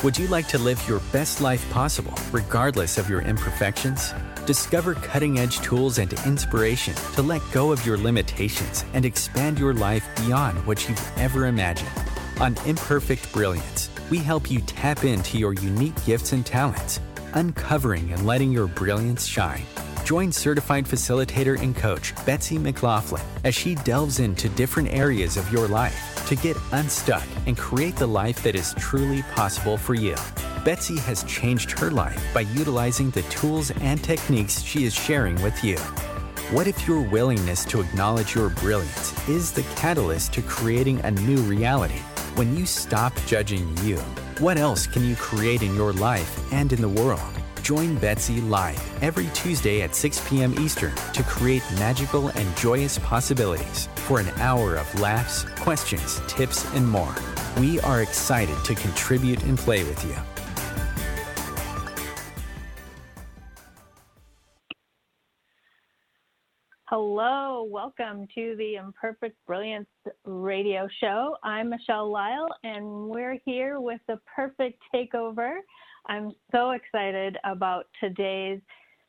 Would you like to live your best life possible, regardless of your imperfections? Discover cutting-edge tools and inspiration to let go of your limitations and expand your life beyond what you've ever imagined. On Imperfect Brilliance, we help you tap into your unique gifts and talents, uncovering and letting your brilliance shine. Join certified facilitator and coach Betsy McLaughlin as she delves into different areas of your life to get unstuck and create the life that is truly possible for you. Betsy has changed her life by utilizing the tools and techniques she is sharing with you. What if your willingness to acknowledge your brilliance is the catalyst to creating a new reality? When you stop judging you, what else can you create in your life and in the world? Join Betsy live every Tuesday at 6 p.m. Eastern to create magical and joyous possibilities for an hour of laughs, questions, tips, and more. We are excited to contribute and play with you. Hello, welcome to the Imperfect Brilliance radio show. I'm Michelle Lyle, and we're here with the Perfect Takeover. I'm so excited about today's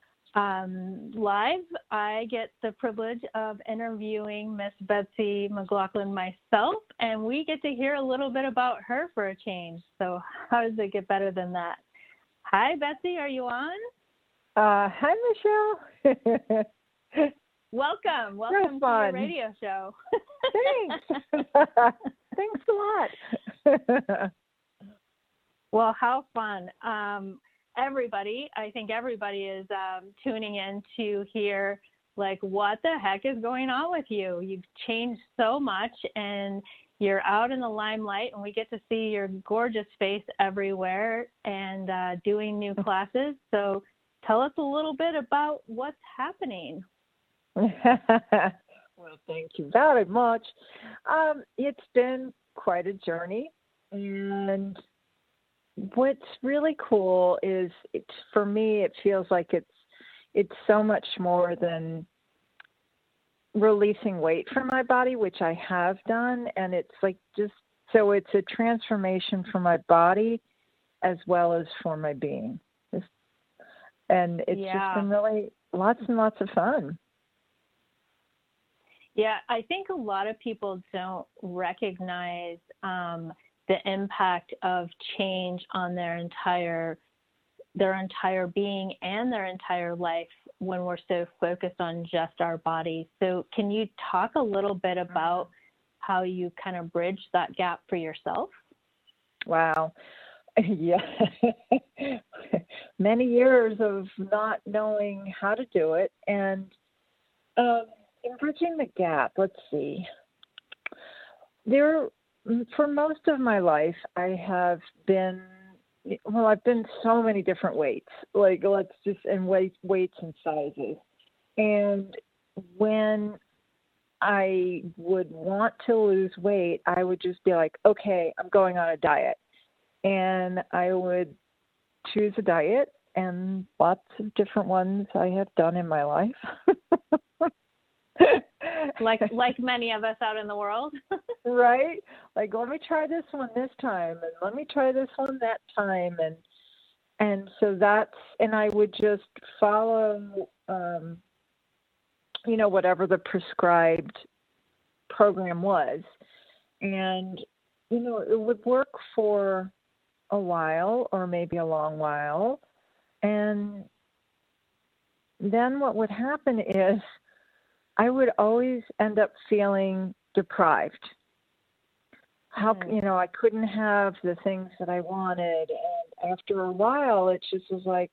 live. I get the privilege of interviewing Miss Betsy McLaughlin myself, and we get to hear a little bit about her for a change. So how does it get better than that? Hi, Betsy, are you on? Hi, Michelle. Welcome to your radio show. Thanks. Thanks a lot. Well, how fun. I think everybody is tuning in to hear, like, what the heck is going on with you? You've changed so much, and you're out in the limelight, and we get to see your gorgeous face everywhere and doing new classes. So tell us a little bit about what's happening. Well, thank you very much. It's been quite a journey, and what's really cool is, for me, it feels like it's so much more than releasing weight from my body, which I have done, and it's like it's a transformation for my body as well as for my being, and it's just been really lots and lots of fun. Yeah, I think a lot of people don't recognize the impact of change on their entire being and their entire life when we're so focused on just our body. So can you talk a little bit about how you kind of bridge that gap for yourself? Wow. Yeah. Many years of not knowing how to do it. And in bridging the gap, let's see. For most of my life, I've been so many different weights, and weights and sizes. And when I would want to lose weight, I would just be like, okay, I'm going on a diet. And I would choose a diet, and lots of different ones I have done in my life. like many of us out in the world. Right? Like, let me try this one this time, and let me try this one that time. And so and I would just follow, whatever the prescribed program was. And, it would work for a while, or maybe a long while. And then what would happen is I would always end up feeling deprived. I couldn't have the things that I wanted. And after a while, it just was like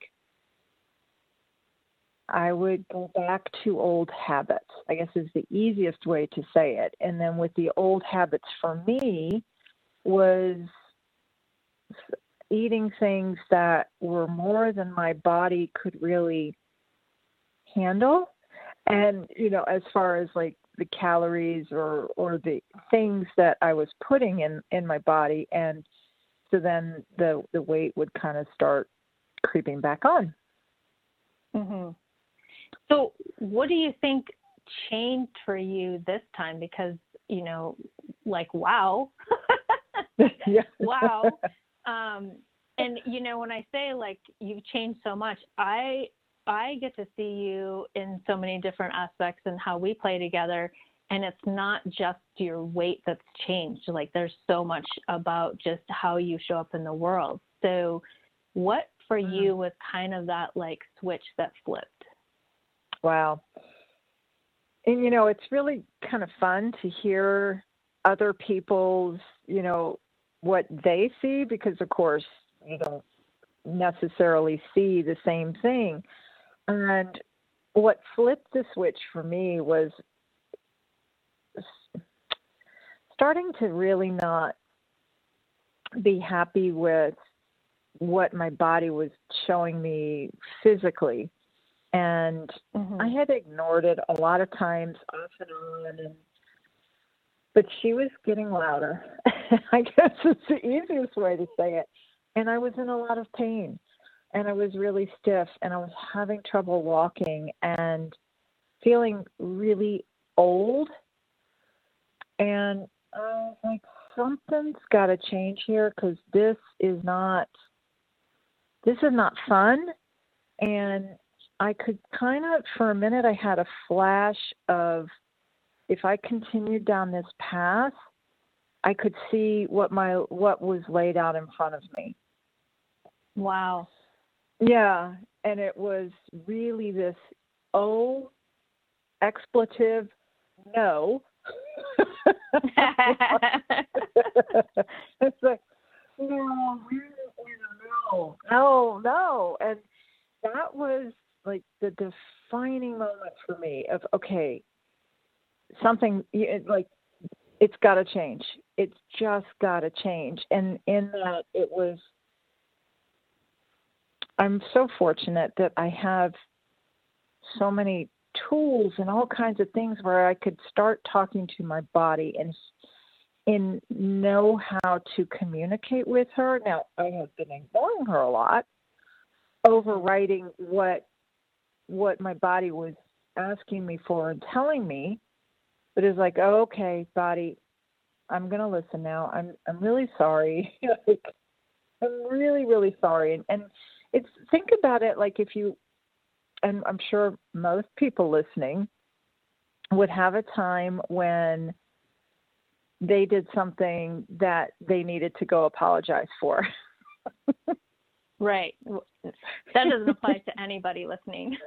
I would go back to old habits, I guess is the easiest way to say it. And then with the old habits for me was eating things that were more than my body could really handle. And, as far as like the calories or the things that I was putting in my body. And so then the weight would kind of start creeping back on. Mm-hmm. So what do you think changed for you this time? Because, wow. Yeah. Wow. And when I say like you've changed so much, I get to see you in so many different aspects and how we play together. And it's not just your weight that's changed. Like there's so much about just how you show up in the world. So what for you was kind of that like switch that flipped? Wow. And, it's really kind of fun to hear other people's, what they see, because of course you don't necessarily see the same thing. And what flipped the switch for me was starting to really not be happy with what my body was showing me physically. And I had ignored it a lot of times, off and on. But she was getting louder. I guess it's the easiest way to say it. And I was in a lot of pain. And I was really stiff. And I was having trouble walking and feeling really old. And I was like, something's got to change here, because this is not fun. And I could kind of, for a minute, I had a flash of, if I continued down this path, I could see what was laid out in front of me. Wow. Yeah. And it was really this expletive, no. It's like, no. And that was like the defining moment for me of, okay, something like, it's got to change. It's just got to change. And in that, I'm so fortunate that I have so many tools and all kinds of things where I could start talking to my body and know how to communicate with her. Now, I have been ignoring her a lot, overriding what my body was asking me for and telling me. But it's like, oh, okay, body, I'm going to listen now. I'm really sorry. I'm really, really sorry. And it's, think about it like if you, and I'm sure most people listening would have a time when they did something that they needed to go apologize for. Right. That doesn't apply to anybody listening.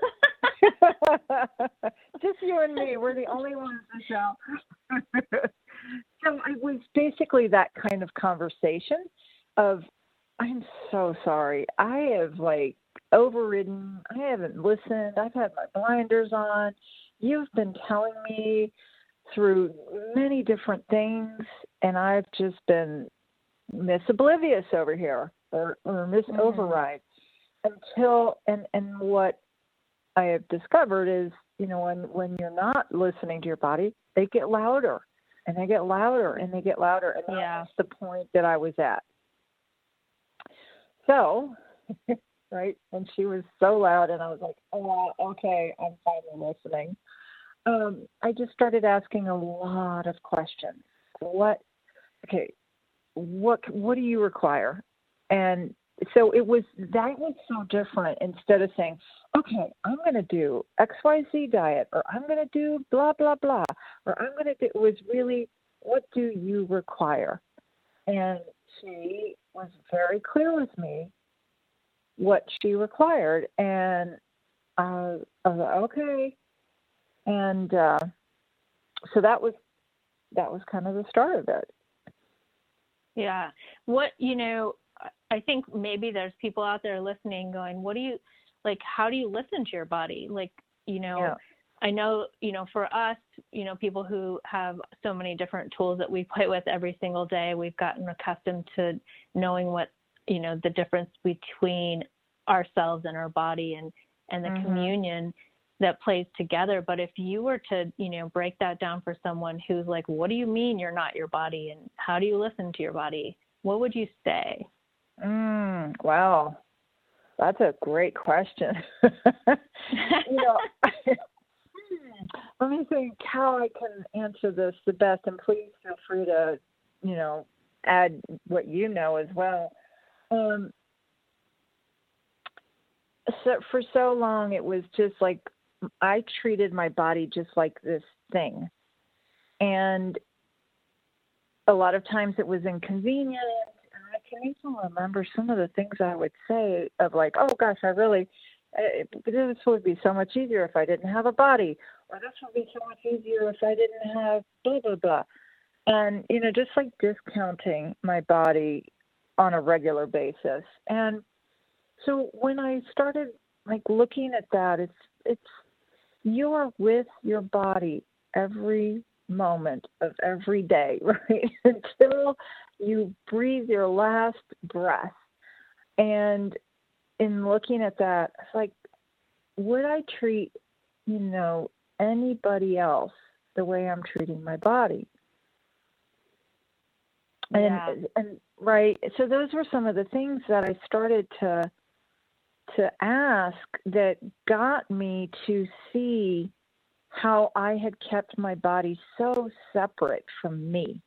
Just you and me. We're the only ones in the show. So it was basically that kind of conversation of, I'm so sorry. I have overridden. I haven't listened. I've had my blinders on. You've been telling me through many different things, and I've just been misoblivious over here or misoverride until, and what I have discovered is, when you're not listening to your body, they get louder and they get louder and they get louder. And that's the point that I was at. So, right. And she was so loud and I was like, oh, okay, I'm finally listening. I just started asking a lot of questions. What do you require? And so that was so different. Instead of saying, okay, I'm going to do XYZ diet, or I'm going to do blah, blah, blah, or I'm going to do, it was really, what do you require? And she was very clear with me what she required. And I was like, okay. And so that was kind of the start of it. Yeah. I think maybe there's people out there listening going, how do you listen to your body? I know, for us, people who have so many different tools that we play with every single day, we've gotten accustomed to knowing what, the difference between ourselves and our body and the communion that plays together. But if you were to, break that down for someone who's like, what do you mean you're not your body? And how do you listen to your body? What would you say? Wow. That's a great question. Let me think how I can answer this the best, and please feel free to, add what you know as well. so for so long, it was just like I treated my body just like this thing. And a lot of times it was inconvenient. And I can even remember some of the things I would say of like, oh gosh, this would be so much easier if I didn't have a body, or this would be so much easier if I didn't have blah, blah, blah. And, just like discounting my body on a regular basis. And so when I started like looking at that, it's you're with your body every moment of every day, right? Until you breathe your last breath. And in looking at that, it's like, would I treat, anybody else the way I'm treating my body? Yeah. And right. So those were some of the things that I started to ask that got me to see how I had kept my body so separate from me.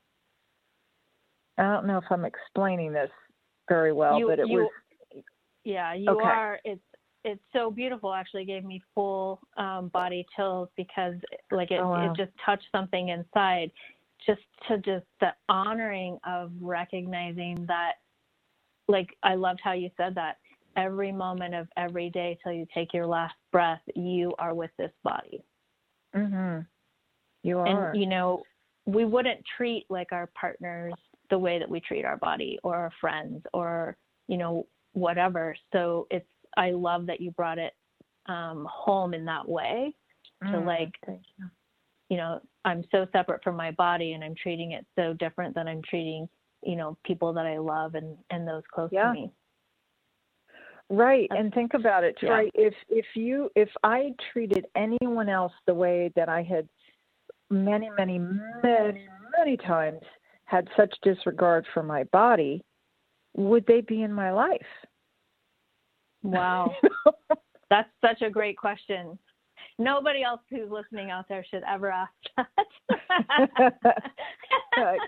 I don't know if I'm explaining this very well, but it was. Yeah, you okay. are. It's so beautiful. Actually, gave me full body chills because it just touched something inside. Just the honoring of recognizing that, like, I loved how you said that. Every moment of every day till you take your last breath, you are with this body. Mm-hmm. You are. And, we wouldn't treat like our partners the way that we treat our body or our friends or, whatever. So I love that you brought it home in that way to thank you. I'm so separate from my body and I'm treating it so different than I'm treating, people that I love and those close to me. Right. And think about it, yeah. right? If I treated anyone else the way that I had many, many, many, many times had such disregard for my body, would they be in my life? Wow. That's such a great question. Nobody else who's listening out there should ever ask that.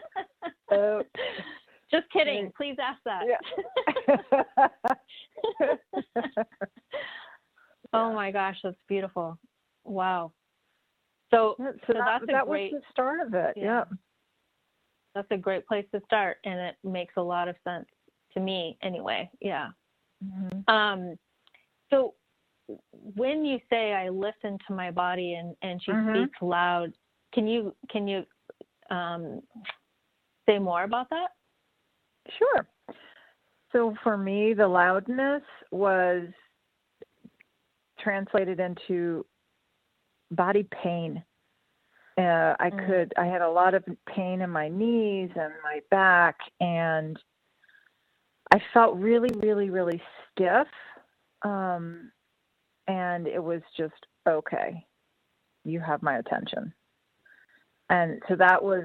Just kidding. Please ask that. Yeah. Oh my gosh, that's beautiful. Wow. So that's that was the start of it. Yeah. That's a great place to start, and it makes a lot of sense to me anyway. Yeah. Mm-hmm. So when you say I listen to my body and she speaks loud, can you say more about that? Sure. So for me, the loudness was translated into body pain. I had a lot of pain in my knees and my back, and I felt really, really, really stiff. And it was just, okay, you have my attention. And so that was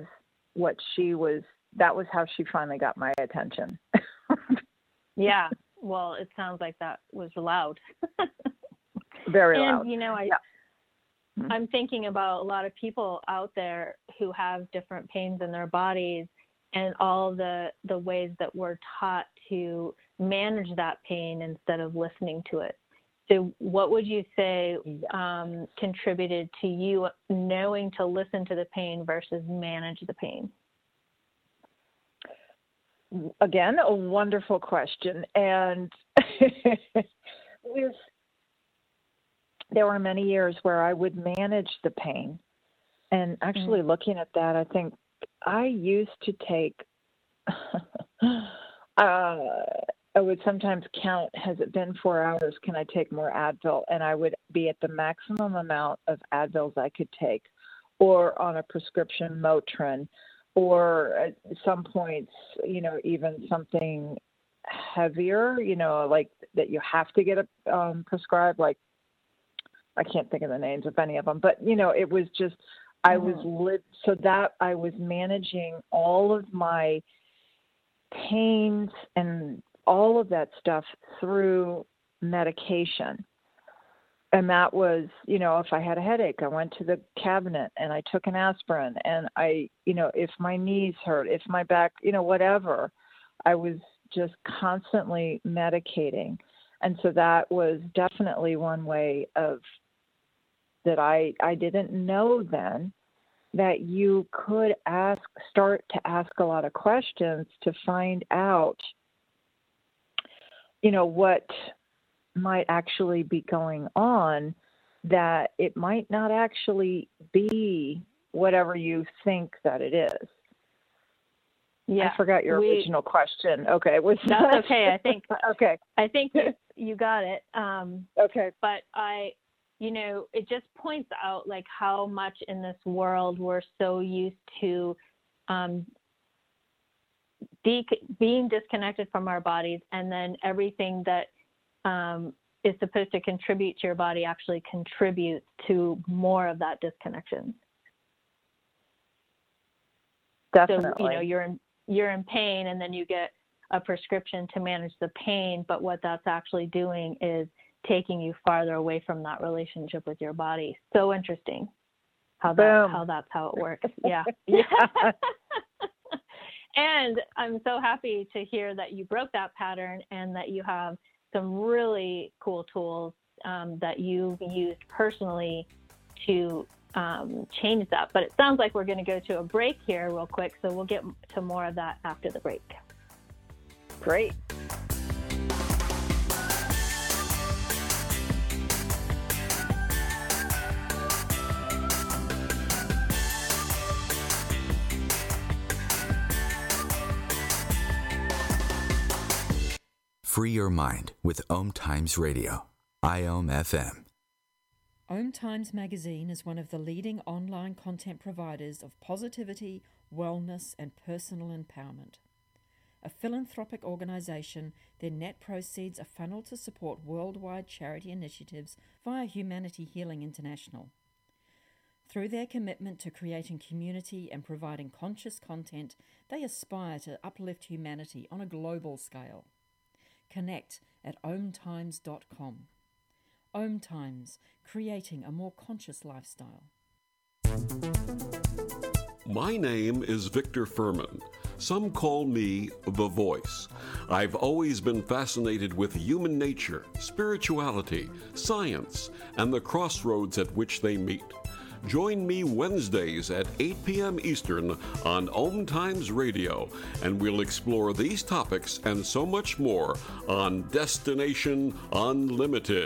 how she finally got my attention. Yeah. Well, it sounds like that was loud. Very loud. And, I'm thinking about a lot of people out there who have different pains in their bodies and all the ways that we're taught to manage that pain instead of listening to it. So what would you say contributed to you knowing to listen to the pain versus manage the pain? Again, a wonderful question. And there were many years where I would manage the pain. And actually looking at that, I think I used to take, I would sometimes count, has it been 4 hours? Can I take more Advil? And I would be at the maximum amount of Advils I could take, or on a prescription Motrin, or at some points, even something heavier, like that you have to get prescribed, like, I can't think of the names of any of them, but, it was just, I was managing all of my pains and all of that stuff through medication. And that was, if I had a headache, I went to the cabinet and I took an aspirin, and I, if my knees hurt, if my back, whatever, I was just constantly medicating. And so that was definitely one way of that I didn't know then, that you could start to ask a lot of questions to find out, what might actually be going on, that it might not actually be whatever you think that it is. Yeah, I forgot your original question. Okay, that's okay. I think okay. I think you got it. Okay, but it just points out like how much in this world we're so used to being disconnected from our bodies, and then everything that is supposed to contribute to your body actually contributes to more of that disconnection. Definitely. So you're in pain, and then you get a prescription to manage the pain, but what that's actually doing is taking you farther away from that relationship with your body. So interesting how that's how it works. Yeah. And I'm so happy to hear that you broke that pattern and that you have some really cool tools that you've used personally to change that. But it sounds like we're going to go to a break here real quick, so we'll get to more of that after the break. Great. Free your mind with Om Times Radio, IOM FM. Om Times Magazine is one of the leading online content providers of positivity, wellness, and personal empowerment. A philanthropic organization, their net proceeds are funneled to support worldwide charity initiatives via Humanity Healing International. Through their commitment to creating community and providing conscious content, they aspire to uplift humanity on a global scale. Connect at omtimes.com. Om Times, creating a more conscious lifestyle. My name is Victor Furman. Some call me The Voice. I've always been fascinated with human nature, spirituality, science, and the crossroads at which they meet. Join me Wednesdays at 8 p.m. Eastern on Om Times Radio, and we'll explore these topics and so much more on Destination Unlimited.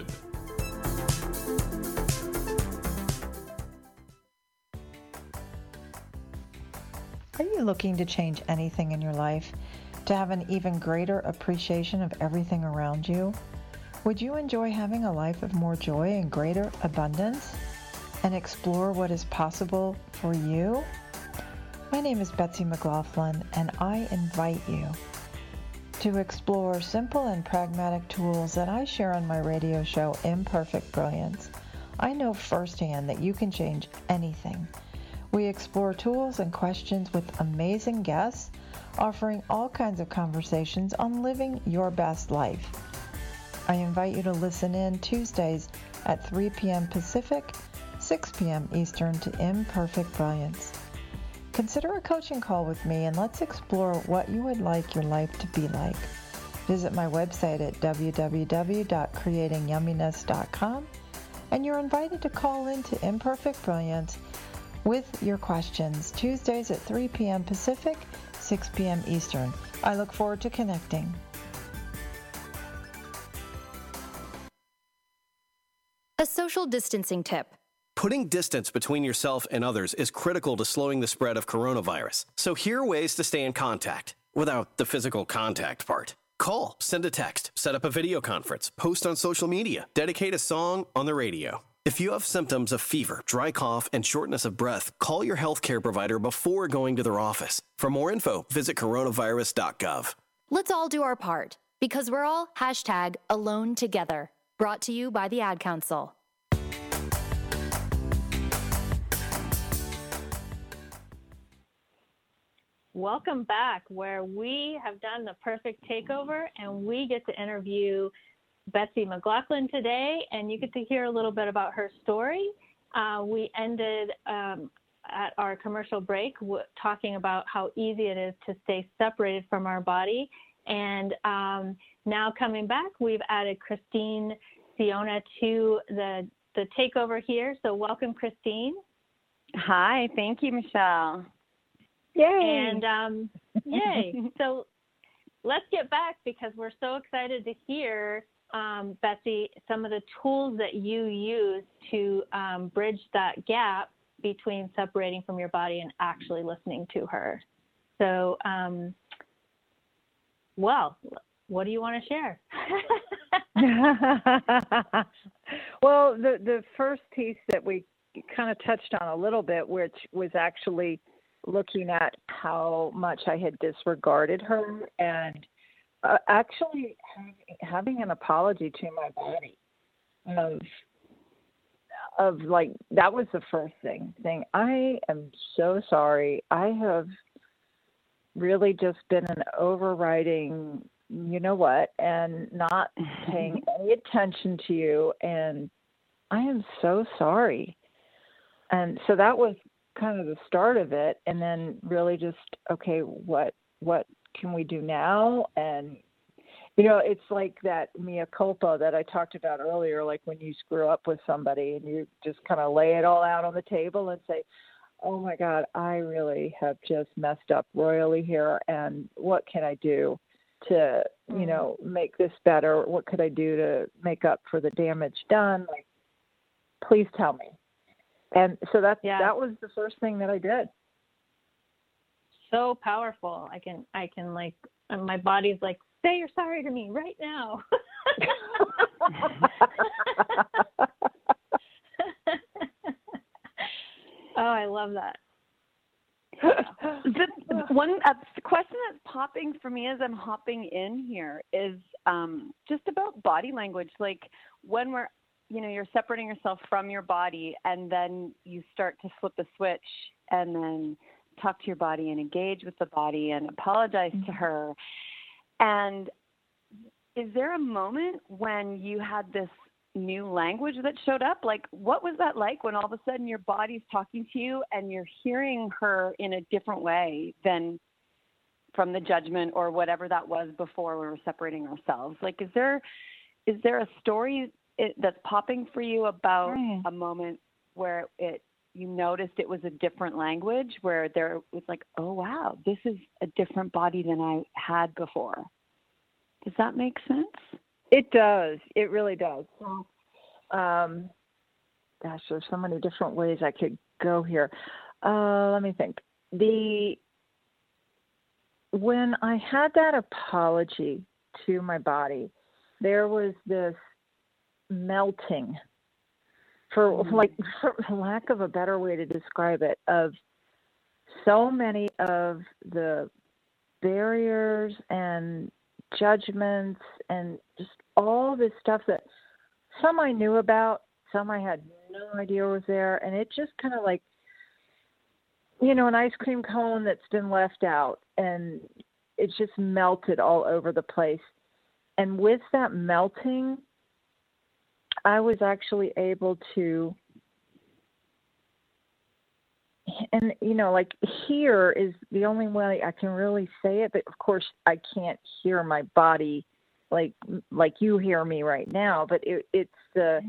Are you looking to change anything in your life, to have an even greater appreciation of everything around you? Would you enjoy having a life of more joy and greater abundance, and explore what is possible for you? My name is Betsy McLaughlin, and I invite you to explore simple and pragmatic tools that I share on my radio show, Imperfect Brilliance. I know firsthand that you can change anything. We explore tools and questions with amazing guests, offering all kinds of conversations on living your best life. I invite you to listen in Tuesdays at 3 p.m. Pacific, 6 p.m. Eastern to Imperfect Brilliance. Consider a coaching call with me, and let's explore what you would like your life to be like. Visit my website at www.creatingyumminess.com, and you're invited to call in to Imperfect Brilliance with your questions, Tuesdays at 3 p.m. Pacific, 6 p.m. Eastern. I look forward to connecting. A social distancing tip. Putting distance between yourself and others is critical to slowing the spread of coronavirus. So here are ways to stay in contact without the physical contact part. Call, send a text, set up a video conference, post on social media, dedicate a song on the radio. If you have symptoms of fever, dry cough, and shortness of breath, call your healthcare provider before going to their office. For more info, visit coronavirus.gov. Let's all do our part, because we're all #AloneTogether. Brought to you by the Ad Council. Welcome back, where we have done the perfect takeover, and we get to interview Betsy McLaughlin today, and you get to hear a little bit about her story. We ended at our commercial break talking about how easy it is to stay separated from our body, and now coming back, we've added Christine Siona to the takeover here. So welcome, Christine. Hi, thank you, Michelle. Yay! And yay! So let's get back, because we're so excited to hear, Betsy, some of the tools that you use to bridge that gap between separating from your body and actually listening to her. So, well, what do you want to share? Well, the first piece that we kind of touched on a little bit, which was actually looking at how much I had disregarded her, and actually having an apology to my body of like, that was the first thing. I am so sorry. I have really just been an overriding, you know what, and not paying any attention to you. And I am so sorry. And so that was kind of the start of it. And then really just, okay, what can we do now? And, you know, it's like that mea culpa that I talked about earlier, like when you screw up with somebody and you just kind of lay it all out on the table and say, oh my God, I really have just messed up royally here. And what can I do to, you know, make this better? What could I do to make up for the damage done? Like, please tell me. And so that was the first thing that I did. So powerful. I can like, my body's like, say you're sorry to me right now. Oh, I love that. The one question that's popping for me as I'm hopping in here is just about body language. Like when we're, you know, you're separating yourself from your body, and then you start to flip the switch and then talk to your body and engage with the body and apologize to her. And is there a moment when you had this new language that showed up? Like, what was that like when all of a sudden your body's talking to you and you're hearing her in a different way than from the judgment or whatever that was before we were separating ourselves? Like, is there a story that's popping for you about a moment where you noticed it was a different language, where there was like, oh wow, this is a different body than I had before? Does that make sense? It does. It really does. So, gosh, there's so many different ways I could go here. Let me think. When I had that apology to my body, there was this melting, for lack of a better way to describe it, of so many of the barriers and judgments and just all this stuff that some I knew about, some I had no idea was there. And it just kind of like, you know, an ice cream cone that's been left out, and it's just melted all over the place. And with that melting, I was actually able to, and, you know, like, here is the only way I can really say it, but of course I can't hear my body like you hear me right now, but it's the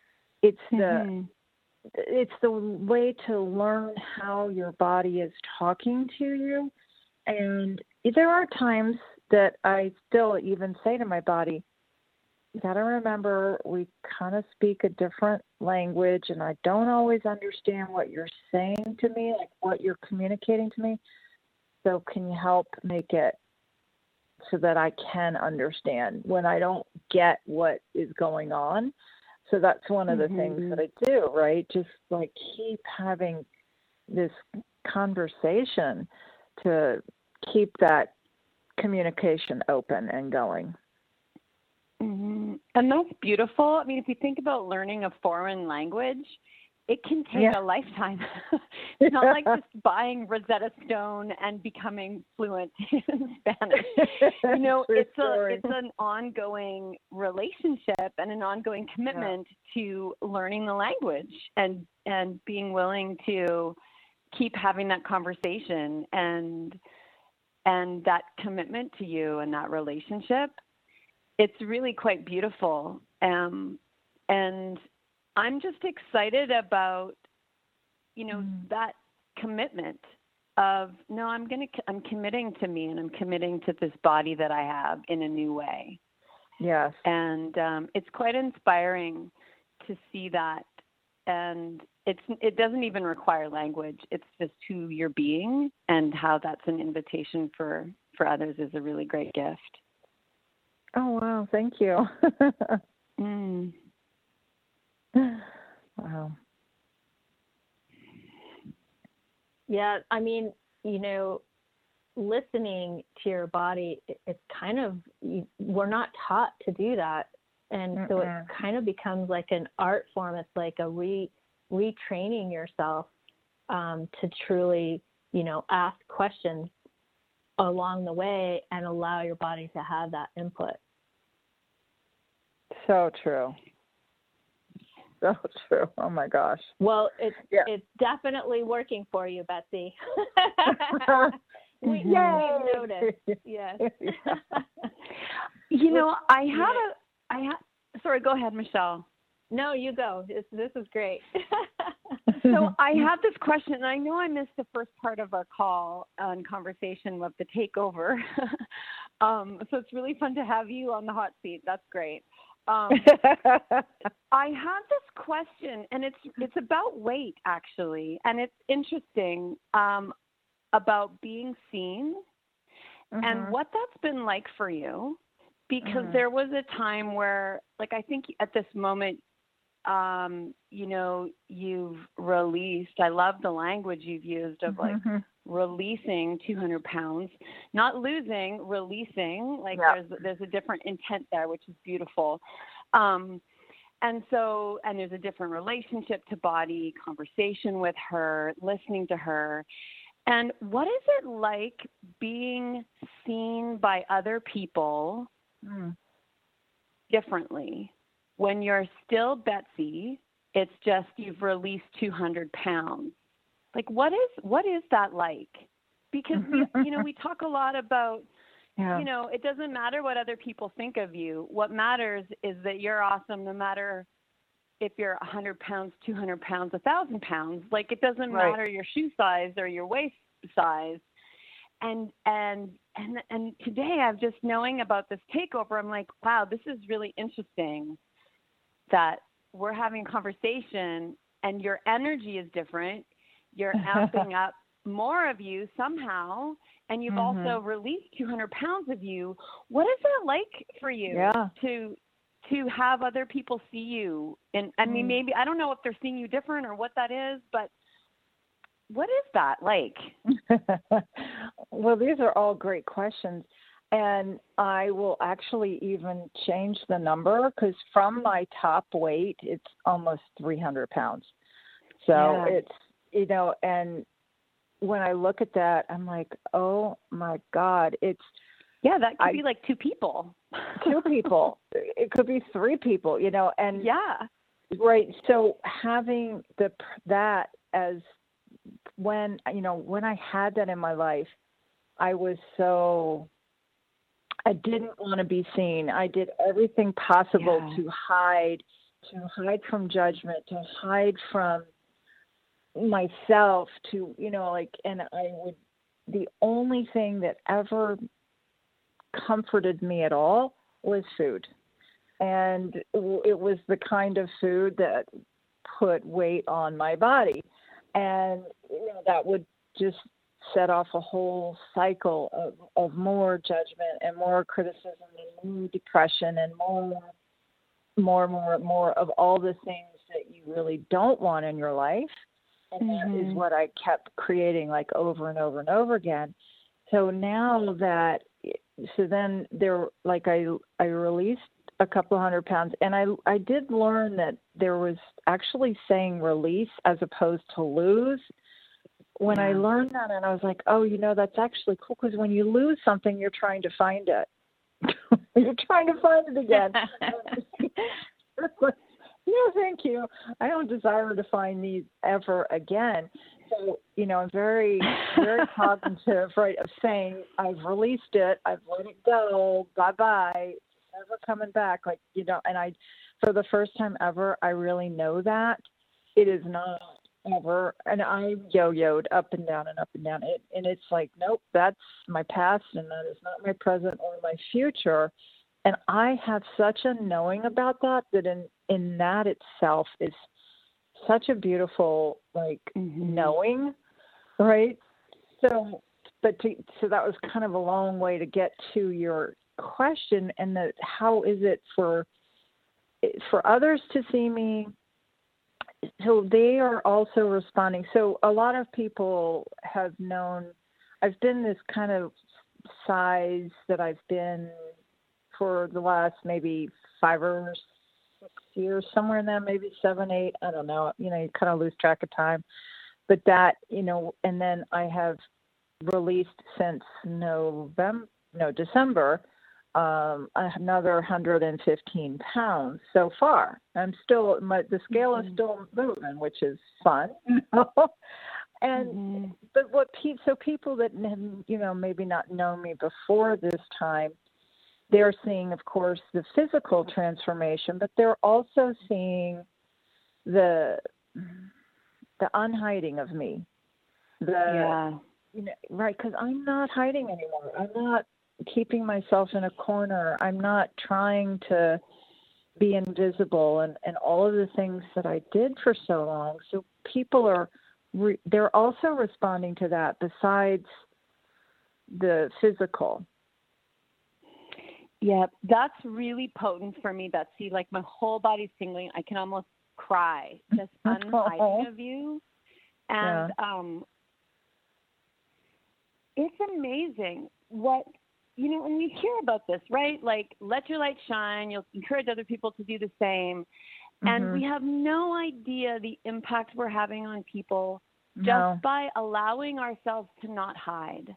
way to learn how your body is talking to you. And there are times that I still even say to my body, you got to remember, we kind of speak a different language, and I don't always understand what you're saying to me, like what you're communicating to me. So can you help make it so that I can understand when I don't get what is going on? So that's one of the things that I do, right? Just like keep having this conversation to keep that communication open and going. Mm-hmm. And that's beautiful. I mean, if you think about learning a foreign language, it can take a lifetime. It's not like just buying Rosetta Stone and becoming fluent in Spanish. You know, it's an ongoing relationship and an ongoing commitment to learning the language and being willing to keep having that conversation and that commitment to you and that relationship. it's really quite beautiful. And I'm just excited about, that commitment of, no, I'm committing to me, and I'm committing to this body that I have in a new way. Yes. And it's quite inspiring to see that. And it doesn't even require language. It's just who you're being, and how that's an invitation for others is a really great gift. Oh, wow. Thank you. Wow. Yeah, I mean, listening to your body, it's kind of, we're not taught to do that. And so it kind of becomes like an art form. It's like a retraining yourself to truly, ask questions along the way and allow your body to have that input. So true. So true. Oh my gosh. Well, it's definitely working for you, Betsy. we noticed. Yes. Sorry, go ahead, Michelle. No, you go. This is great. So I have this question, and I know I missed the first part of our call and conversation with the takeover. So it's really fun to have you on the hot seat. That's great. I have this question, and it's about weight, actually, and it's interesting about being seen and what that's been like for you, because there was a time where, like, I think at this moment, you've released, I love the language you've used of like releasing 200 pounds, not losing, releasing, like there's a different intent there, which is beautiful. And there's a different relationship to body, conversation with her, listening to her. And what is it like being seen by other people differently when you're still Betsy? It's just you've released 200 pounds. Like, what is that like? Because we talk a lot about, it doesn't matter what other people think of you. What matters is that you're awesome, no matter if you're 100 pounds, 200 pounds, 1,000 pounds. Like, it doesn't matter your shoe size or your waist size. And today, I'm just knowing about this takeover. I'm like, wow, this is really interesting that we're having a conversation and your energy is different. You're amping up more of you somehow, and you've also released 200 pounds of you. What is that like for you to have other people see you? And I mean, maybe, I don't know if they're seeing you different or what that is, but what is that like? Well, these are all great questions. And I will actually even change the number, because from my top weight, it's almost 300 pounds. So it's, and when I look at that, I'm like, oh my God, it's. Yeah, that could be like two people. Two people. It could be three people, and. Yeah. Right. So having that as when I had that in my life, I was I didn't want to be seen. I did everything possible to hide from judgment, to hide from myself, and the only thing that ever comforted me at all was food. And it was the kind of food that put weight on my body. And that would just set off a whole cycle of more judgment and more criticism and more depression and more of all the things that you really don't want in your life. And that is what I kept creating, like, over and over and over again. So now that, then I released a couple of 100 pounds, and I did learn that there was actually saying release as opposed to lose. When I learned that, and I was like, oh, that's actually cool, because when you lose something, you're trying to find it. You're trying to find it again. No, thank you. I don't desire to find these ever again. So, I'm very, very cognitive, right, of saying, I've released it, I've let it go, bye-bye, never coming back. Like, and for the first time ever, I really know that it is not ever. And I yo-yoed up and down and up and down. And it's like, nope, that's my past and that is not my present or my future. And I have such a knowing about that in that itself is such a beautiful, like, knowing, right? So that was kind of a long way to get to your question, and how is it for others to see me? So they are also responding. So a lot of people have known I've been this kind of size that I've been for the last maybe 5 or 6 years, somewhere in there, maybe 7, 8, I don't know, you kind of lose track of time, but that, and then I have released since December, another 115 pounds so far. I'm still, the scale is still moving, which is fun, and, but so people that, maybe not known me before this time, they're seeing, of course, the physical transformation, but they're also seeing the unhiding of me. Right, because I'm not hiding anymore. I'm not keeping myself in a corner. I'm not trying to be invisible and all of the things that I did for so long. So people they're also responding to that besides the physical. Yeah, that's really potent for me, Betsy. Like, my whole body's tingling. I can almost cry just unhiding of you. And it's amazing what, when we hear about this, right? Like, let your light shine. You'll encourage other people to do the same. And we have no idea the impact we're having on people just by allowing ourselves to not hide.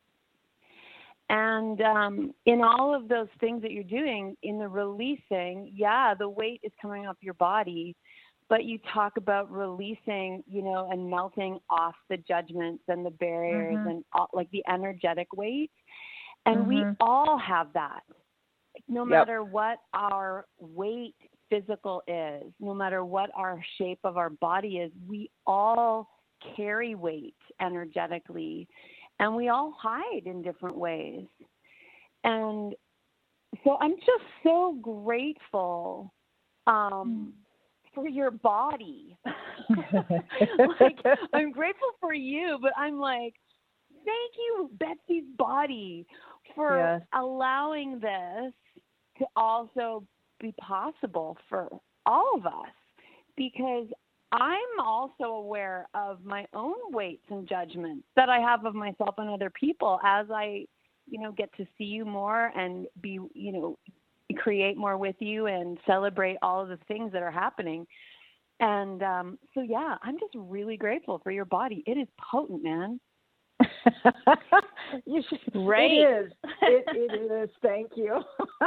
And in all of those things that you're doing, in the releasing, the weight is coming off your body, but you talk about releasing, and melting off the judgments and the barriers and all, like the energetic weight. And we all have that. No matter what our weight physical is, no matter what our shape of our body is, we all carry weight energetically. And we all hide in different ways. And so I'm just so grateful for your body. Like, I'm grateful for you, but I'm like, thank you, Betsy's body, for allowing this to also be possible for all of us. Because I'm also aware of my own weights and judgments that I have of myself and other people as I, get to see you more and be, create more with you and celebrate all of the things that are happening. And I'm just really grateful for your body. It is potent, man. You should, Great. It is. It is. Thank you.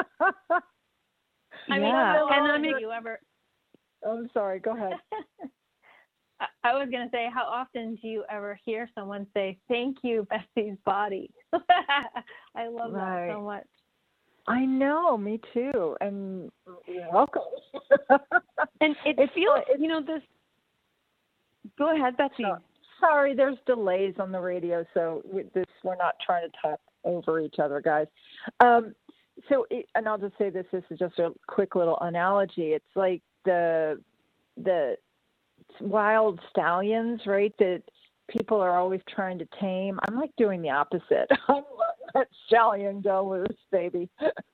I'm sorry. Go ahead. I was going to say, how often do you ever hear someone say, "Thank you, Betsy's body"? I love that so much. I know, me too. And you're welcome. And it feels, this. Go ahead, Betsy. Sorry, there's delays on the radio, so we're not trying to talk over each other, guys. And I'll just say this is just a quick little analogy. It's like the wild stallions, right, that people are always trying to tame. I'm like doing the opposite. I'm letting that stallion go loose, baby.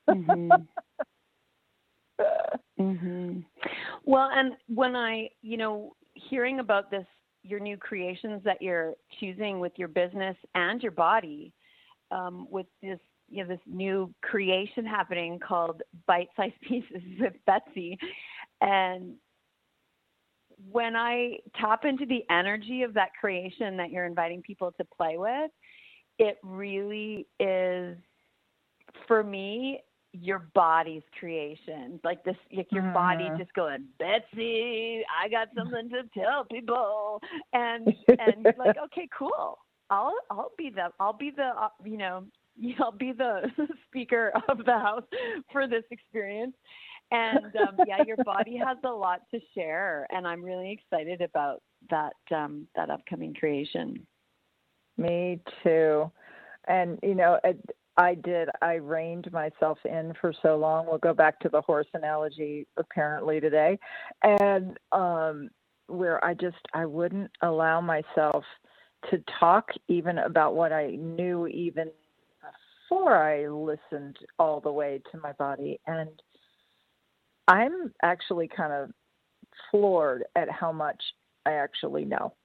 Well, and when I, hearing about this, your new creations that you're choosing with your business and your body, with this, this new creation happening called Bite-Sized Pieces with Betsy. And when I tap into the energy of that creation that you're inviting people to play with, it really is, for me, your body's creation. Like this, like your body just going, "Betsy, I got something to tell people," and like, okay, cool. I'll be the I'll be the speaker of the house for this experience. And your body has a lot to share, and I'm really excited about that upcoming creation. Me too. And I reined myself in for so long. We'll go back to the horse analogy apparently today, and where I wouldn't allow myself to talk even about what I knew even before I listened all the way to my body. And I'm actually kind of floored at how much I actually know.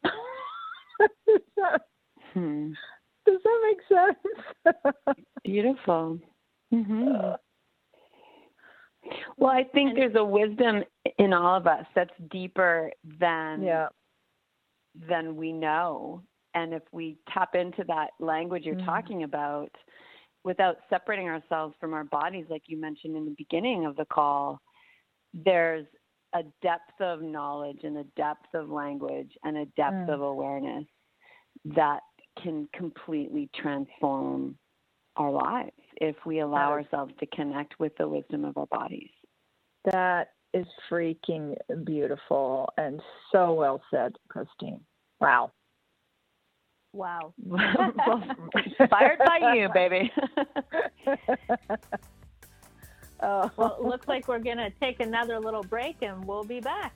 Does that make sense? Beautiful. Mm-hmm. Well, I think there's a wisdom in all of us that's deeper than we know. And if we tap into that language you're talking about without separating ourselves from our bodies, like you mentioned in the beginning of the call, there's a depth of knowledge and a depth of language and a depth of awareness that can completely transform our lives if we allow ourselves to connect with the wisdom of our bodies. That is freaking beautiful and so well said, Christine. Wow. Inspired by you, baby. Well, it looks like we're going to take another little break, and we'll be back.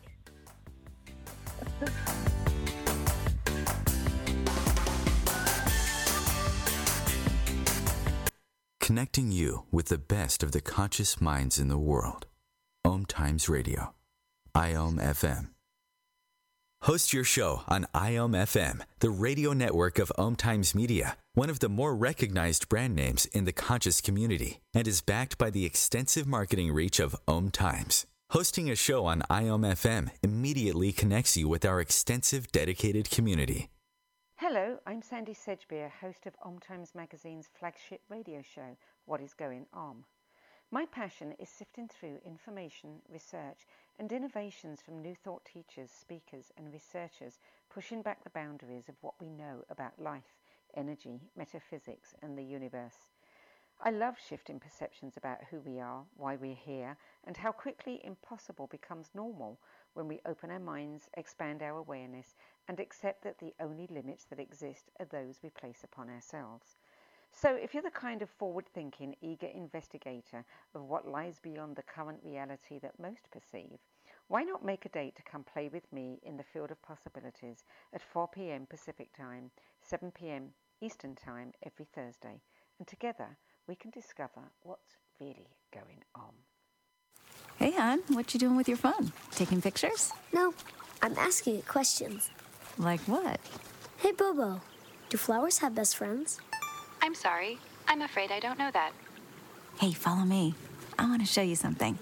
Connecting you with the best of the conscious minds in the world. Om Times Radio. IOM FM. Host your show on IOM FM, the radio network of Om Times Media, one of the more recognized brand names in the conscious community, and is backed by the extensive marketing reach of Om Times. Hosting a show on IOM FM immediately connects you with our extensive dedicated community. Hello, I'm Sandy Sedgbeer, host of Om Times Magazine's flagship radio show, What is Going Om. My passion is sifting through information, research, and innovations from new thought teachers, speakers, and researchers pushing back the boundaries of what we know about life, energy, metaphysics, and the universe. I love shifting perceptions about who we are, why we're here, and how quickly impossible becomes normal when we open our minds, expand our awareness, and accept that the only limits that exist are those we place upon ourselves. So if you're the kind of forward-thinking, eager investigator of what lies beyond the current reality that most perceive, why not make a date to come play with me in the field of possibilities at 4 p.m. Pacific Time, 7 p.m. Eastern Time every Thursday, and together we can discover what's really going on. Hey, hon, what you doing with your phone? Taking pictures? No, I'm asking it questions. Like what? Hey, Bobo, do flowers have best friends? I'm sorry. I'm afraid I don't know that. Hey, follow me. I want to show you something.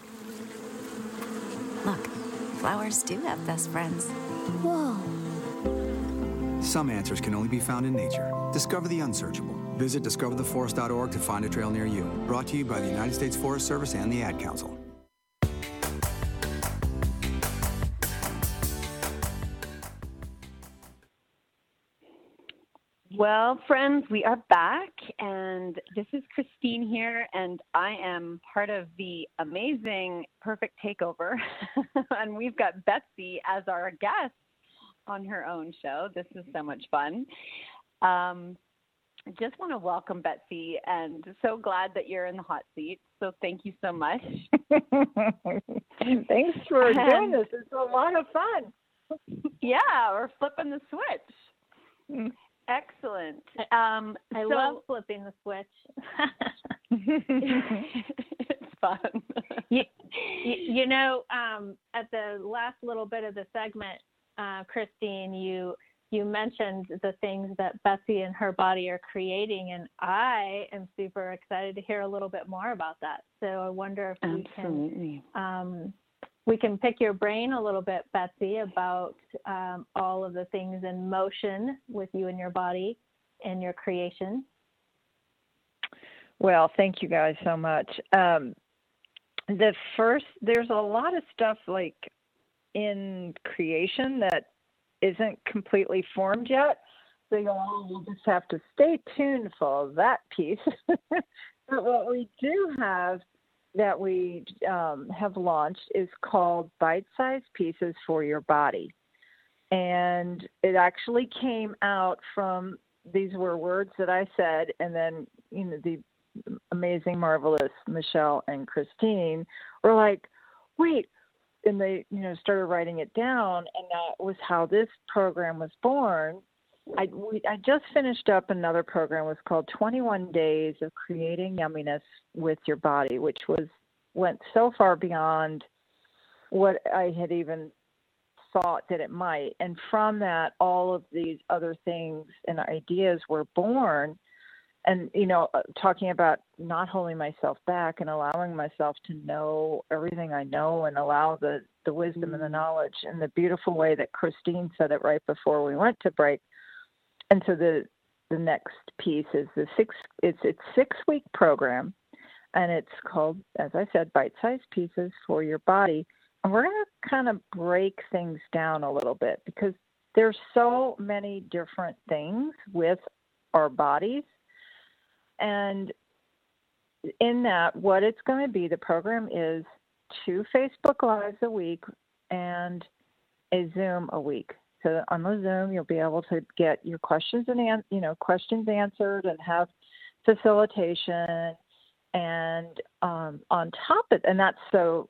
Look, flowers do have best friends. Whoa. Some answers can only be found in nature. Discover the unsearchable. Visit discovertheforest.org to find a trail near you. Brought to you by the United States Forest Service and the Ad Council. Well, friends, we are back, and this is Christine here, and I am part of the amazing Perfect Takeover, and we've got Betsy as our guest on her own show. This is so much fun. I just want to welcome Betsy, and so glad that you're in the hot seat, so thank you so much. Thanks for doing this. It's a lot of fun. Yeah, we're flipping the switch. Excellent. I love flipping the switch. It's fun. You know, at the last little bit of the segment, Christine, you mentioned the things that Betsy and her body are creating, and I am super excited to hear a little bit more about that. So I wonder if we can pick your brain a little bit, Betsy, about all of the things in motion with you and your body and your creation. Well, thank you guys so much. There's a lot of stuff like in creation that isn't completely formed yet. So y'all will just have to stay tuned for that piece. But what we do have that we have launched is called Bite-Sized Pieces for Your Body. And it actually came out from, these were words that I said, and then, the amazing, marvelous Michelle and Christine were like, wait, and they, started writing it down, and that was how this program was born. I just finished up another program. It was called 21 Days of Creating Yumminess with Your Body, which went so far beyond what I had even thought that it might. And from that, all of these other things and ideas were born. And, talking about not holding myself back and allowing myself to know everything I know and allow the wisdom and the knowledge in the beautiful way that Christine said it right before we went to break. And so the next piece is it's 6-week program, and it's called, as I said, Bite-Sized Pieces for Your Body. And we're going to kind of break things down a little bit because there's so many different things with our bodies. And in that, what it's going to be, the program is 2 Facebook Lives a week and a Zoom a week. So on the Zoom, you'll be able to get your questions questions answered and have facilitation. And on top of, and that's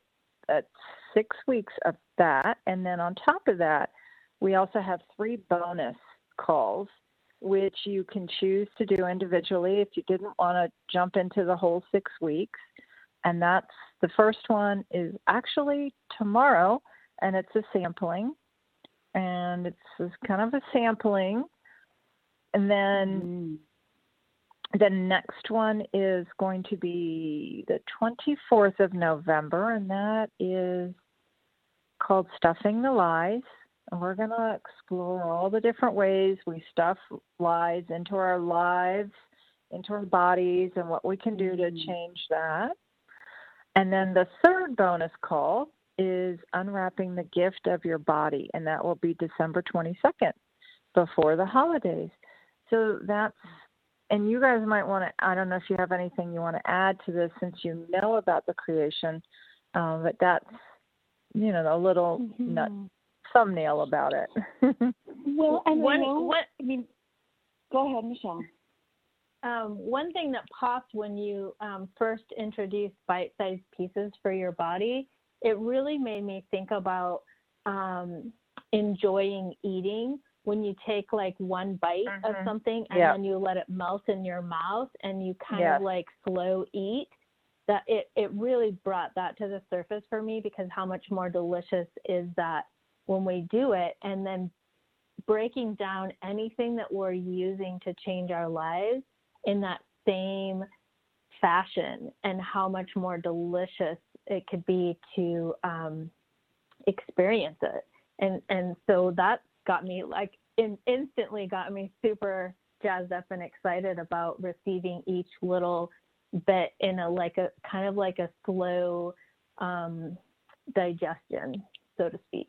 6 weeks of that. And then on top of that, we also have 3 bonus calls, which you can choose to do individually if you didn't want to jump into the whole 6 weeks. And that's, the first one is actually tomorrow, and it's a sampling. And it's kind of a sampling. And then the next one is going to be the 24th of November, and that is called Stuffing the Lies. And we're going to explore all the different ways we stuff lies into our lives, into our bodies, and what we can do to change that. And then the third bonus call is Unwrapping the Gift of Your Body, and that will be December 22nd, before the holidays. So that's, and you guys might want to, I don't know if you have anything you want to add to this since you know about the creation, but that's, a little thumbnail about it. Well, and go ahead, Michelle. One thing that popped when you first introduced Bite-Sized Pieces for Your Body, it really made me think about enjoying eating when you take like one bite of something and then you let it melt in your mouth and you kind of like slow eat. That it really brought that to the surface for me, because how much more delicious is that when we do it, and then breaking down anything that we're using to change our lives in that same fashion, and how much more delicious it could be to experience it. And so that got me instantly got me super jazzed up and excited about receiving each little bit in a kind of like a slow digestion, so to speak.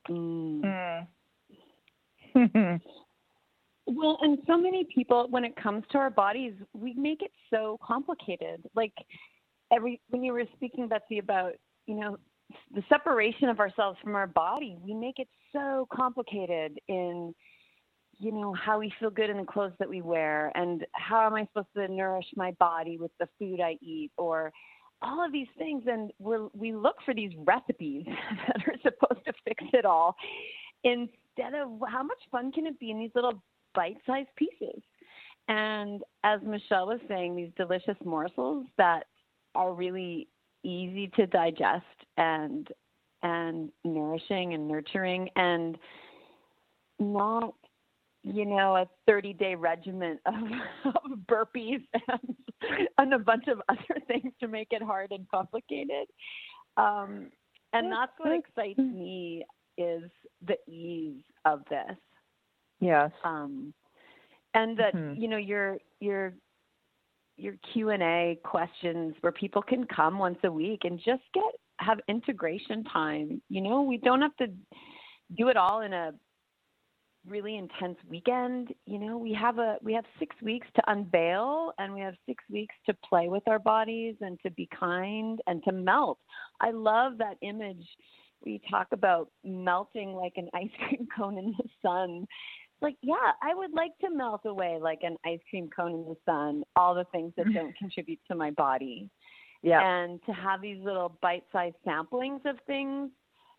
Well, and so many people, when it comes to our bodies, we make it so complicated. Like when you were speaking, Betsy, about, the separation of ourselves from our body, we make it so complicated in, how we feel good in the clothes that we wear, and how am I supposed to nourish my body with the food I eat, or all of these things. And we look for these recipes that are supposed to fix it all, instead of how much fun can it be in these little bite-sized pieces. And as Michelle was saying, these delicious morsels that are really easy to digest and nourishing and nurturing, and not, a 30-day regimen of burpees and a bunch of other things to make it hard and complicated. And that's what excites me, is the ease of this. Yes. And that, your Q&A questions where people can come once a week and just have integration time. We don't have to do it all in a really intense weekend. You know, we have 6 weeks to unveil, and we have 6 weeks to play with our bodies and to be kind and to melt. I love that image. We talk about melting like an ice cream cone in the sun. Like, yeah, I would like to melt away like an ice cream cone in the sun, all the things that don't contribute to my body. Yeah. And to have these little bite-sized samplings of things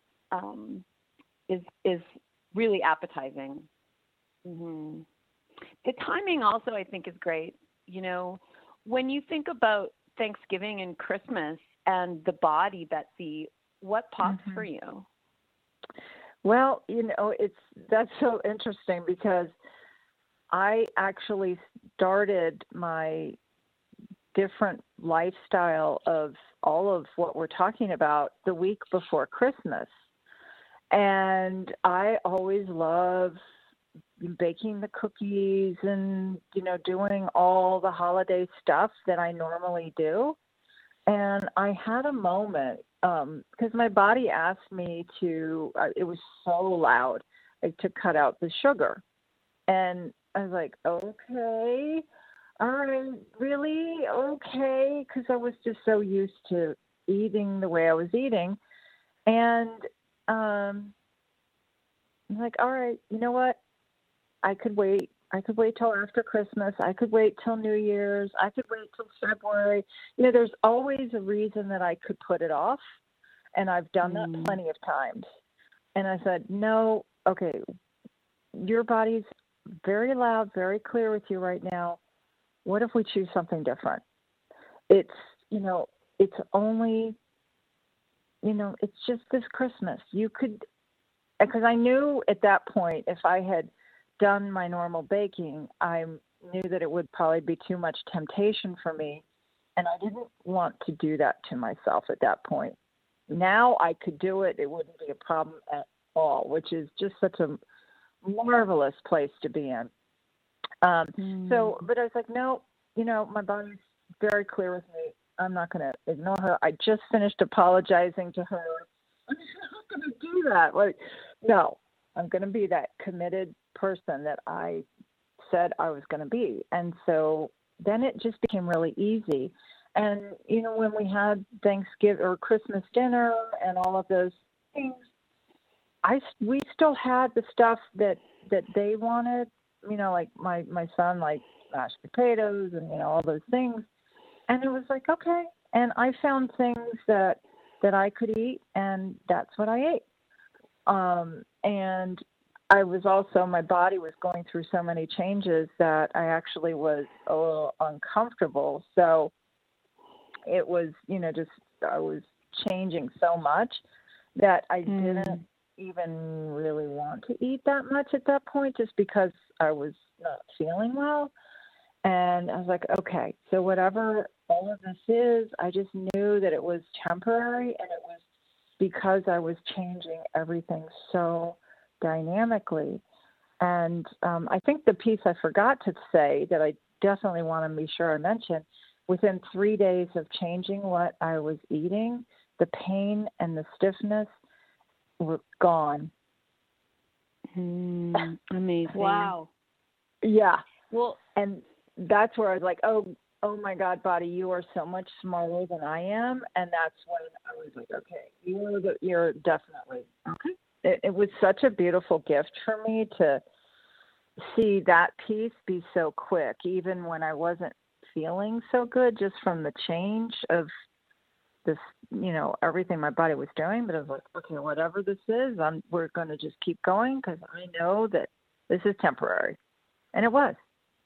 is really appetizing. Mm-hmm. The timing also, I think, is great. You know, when you think about Thanksgiving and Christmas and the body, Betsy, what pops for you? Well, you know, that's so interesting because I actually started my different lifestyle of all of what we're talking about the week before Christmas. And I always love baking the cookies and, you know, doing all the holiday stuff that I normally do. And I had a moment because my body asked me to, it was so loud, like, to cut out the sugar. And I was like, okay, all right, really? Okay. Because I was just so used to eating the way I was eating. And I'm like, all right, you know what? I could wait. I could wait till after Christmas. I could wait till New Year's. I could wait till February. You know, there's always a reason that I could put it off. And I've done that plenty of times. And I said, no, okay, your body's very loud, very clear with you right now. What if we choose something different? It's, you know, it's only, you know, it's just this Christmas. You could, because I knew at that point, if I had done my normal baking, I knew that it would probably be too much temptation for me. And I didn't want to do that to myself at that point. Now I could do it. It wouldn't be a problem at all, which is just such a marvelous place to be in. So, but I was like, no, you know, my body's very clear with me. I'm not going to ignore her. I just finished apologizing to her. I'm not going to do that. Like, no, I'm going to be that committed person that I said I was going to be. And so then it just became really easy. And, you know, when we had Thanksgiving or Christmas dinner and all of those things, we still had the stuff that they wanted, you know, like my son liked mashed potatoes and, you know, all those things. And it was like, okay. And I found things that I could eat, and that's what I ate. And I was also, my body was going through so many changes that I actually was a little uncomfortable. So it was, you know, just, I was changing so much that I didn't even really want to eat that much at that point, just because I was not feeling well. And I was like, okay, so whatever all of this is, I just knew that it was temporary, and it was because I was changing everything so dynamically. And I think the piece I forgot to say that I definitely want to be sure I mention, within 3 days of changing what I was eating, the pain and the stiffness were gone. Amazing. Wow. Yeah. Well, and that's where I was like, oh my God, body, you are so much smarter than I am. And that's when I was like, okay, you're definitely okay. It was such a beautiful gift for me to see that piece be so quick, even when I wasn't feeling so good, just from the change of this, you know, everything my body was doing. But I was like, okay, whatever this is, we're going to just keep going, because I know that this is temporary. And it was.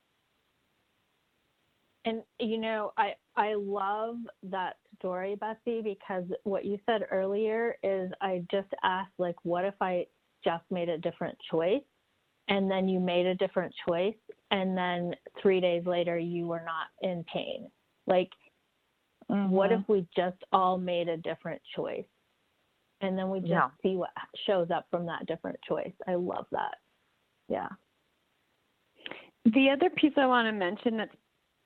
And, you know, I love that story, Betsy, because what you said earlier is I just asked, like, what if I just made a different choice? And then you made a different choice, and then 3 days later you were not in pain. Like, what if we just all made a different choice? And then we just see what shows up from that different choice. I love that. Yeah. The other piece I want to mention that's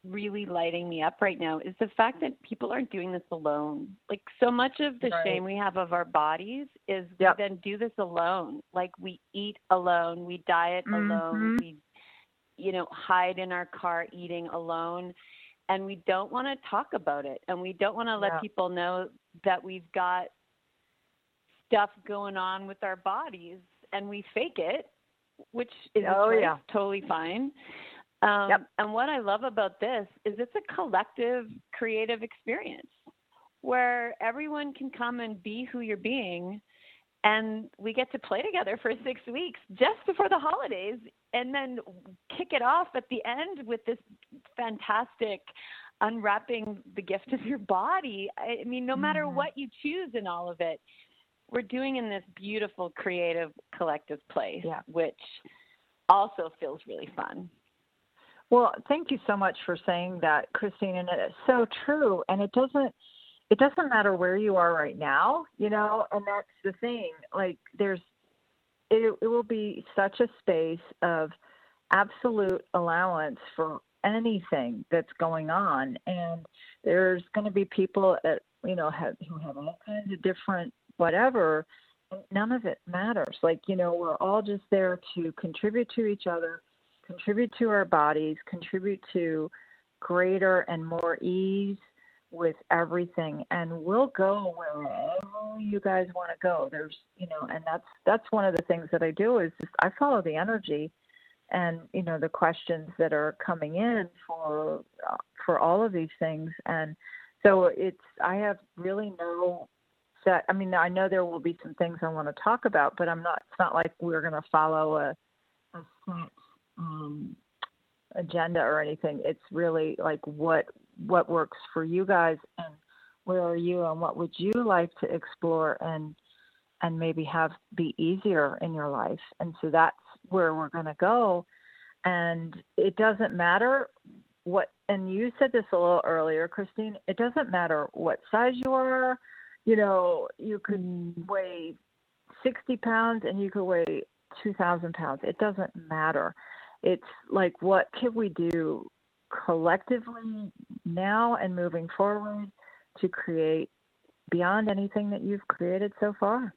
really lighting me up right now is the fact that people aren't doing this alone. Like, so much of the shame we have of our bodies is we then do this alone. Like, we eat alone, we diet alone, we, hide in our car eating alone, and we don't want to talk about it. And we don't want to let people know that we've got stuff going on with our bodies, and we fake it, which is totally fine. And what I love about this is it's a collective creative experience where everyone can come and be who you're being, and we get to play together for 6 weeks just before the holidays, and then kick it off at the end with this fantastic unwrapping the gift of your body. I mean, no matter what you choose in all of it, we're doing in this beautiful, creative, collective place, which also feels really fun. Well, thank you so much for saying that, Christine, and it's so true. And it doesn't matter where you are right now, and that's the thing. Like, it will be such a space of absolute allowance for anything that's going on, and there's going to be people that who have all kinds of different whatever. None of it matters. Like, we're all just there to contribute to each other, contribute to our bodies, contribute to greater and more ease with everything, and we'll go wherever you guys want to go. There's, and that's one of the things that I do is just I follow the energy, and the questions that are coming in for all of these things, and so I have really no set. I mean, I know there will be some things I want to talk about, but it's not like we're going to follow a set agenda or anything. It's really like what works for you guys, and where are you, and what would you like to explore and maybe have be easier in your life. And so that's where we're going to go. And it doesn't matter what, and you said this a little earlier, Christine, it doesn't matter what size you are. You could weigh 60 pounds and you could weigh 2,000 pounds. It doesn't matter. It's like, what can we do collectively now and moving forward to create beyond anything that you've created so far?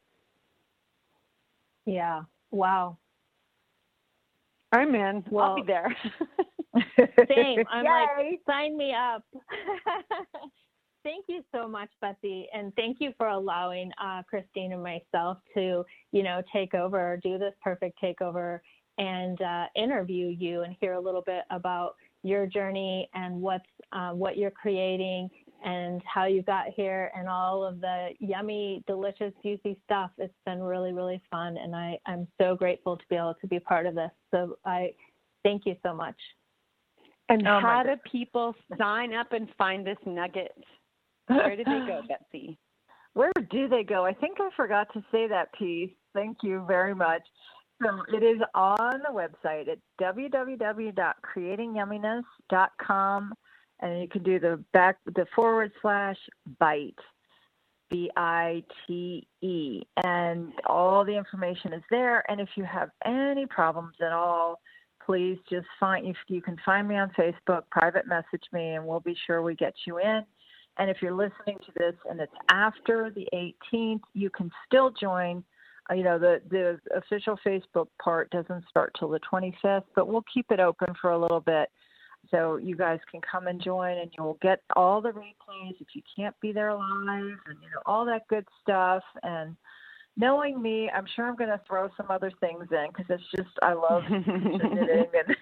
Yeah. Wow. I'm in. Well, I'll be there. Same. I'm like, sign me up. Thank you so much, Betsy. And thank you for allowing Christine and myself to, take over, do this perfect takeover, and interview you and hear a little bit about your journey and what you're creating and how you got here and all of the yummy, delicious, juicy stuff. It's been really, really fun. And I'm so grateful to be able to be part of this. So I thank you so much. And how do people sign up and find this nugget? Where did they go, Betsy? Where do they go? I think I forgot to say that piece. Thank you very much. So it is on the website at www.creatingyumminess.com, and you can do the /bite, BITE, and all the information is there. And if you have any problems at all, please just you can find me on Facebook, private message me, and we'll be sure we get you in. And if you're listening to this and it's after the 18th, you can still join. The official Facebook part doesn't start till the 25th, but we'll keep it open for a little bit. So you guys can come and join, and you'll get all the replays if you can't be there live, and all that good stuff. And knowing me, I'm sure I'm going to throw some other things in because it's just I love knitting, and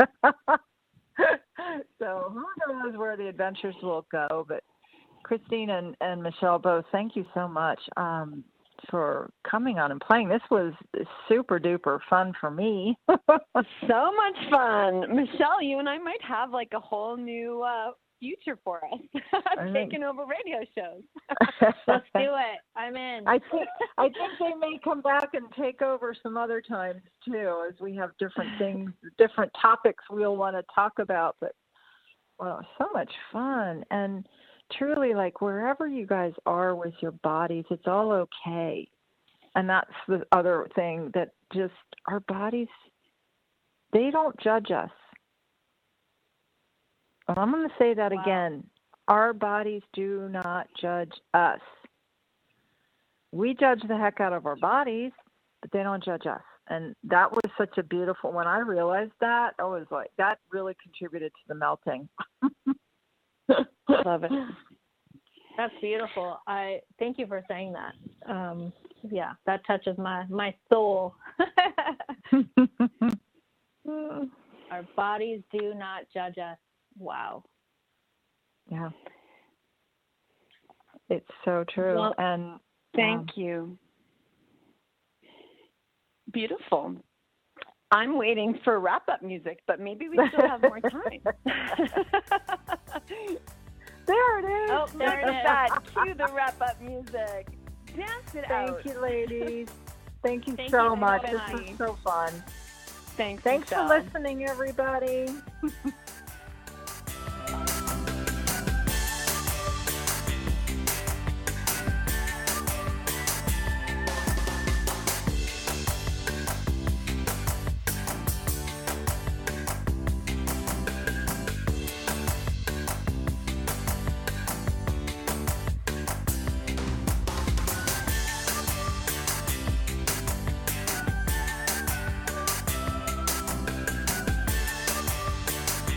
so who knows where the adventures will go. But Christine and Michelle both, thank you so much for coming on and playing. This was super duper fun for me. So much fun. Michelle, you and I might have like a whole new future for us. Taking over radio shows. Let's do it. I'm in. I think they may come back and take over some other times too, as we have different things, different topics we'll want to talk about. But well, so much fun. And truly, like, wherever you guys are with your bodies, it's all okay. And that's the other thing, that just our bodies, they don't judge us. But I'm going to say that again. Our bodies do not judge us. We judge the heck out of our bodies, but they don't judge us. And that was such a beautiful, when I realized that, I was like, that really contributed to the melting. Love it. That's beautiful. I thank you for saying that. Yeah, that touches my soul. Our bodies do not judge us. Wow. Yeah. It's so true. Well, and thank you. Beautiful. I'm waiting for wrap-up music, but maybe we still have more time. There it is. Oh, there it is. Cue the wrap-up music. Dance it out. Thank you, ladies. Thank you so much. This was so fun. Thanks for listening, everybody.